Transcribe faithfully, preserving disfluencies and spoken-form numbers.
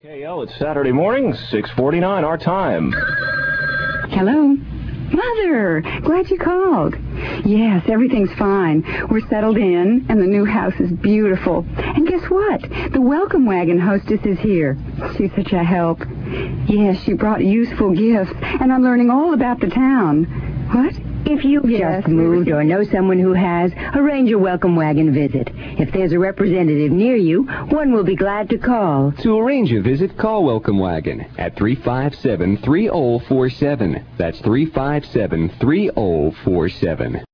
K L, it's Saturday morning, six forty-nine, our time. Hello? Mother, glad you called. Yes, everything's fine. We're settled in, and the new house is beautiful. And guess what? The welcome wagon hostess is here. She's such a help. Yes, she brought useful gifts, and I'm learning all about the town. What? If you've Yes, just moved or know someone who has, arrange a welcome wagon visit. If there's a representative near you, one will be glad to call. To arrange a visit, call Welcome Wagon at three five seven, three zero four seven. That's three five seven, three zero four seven.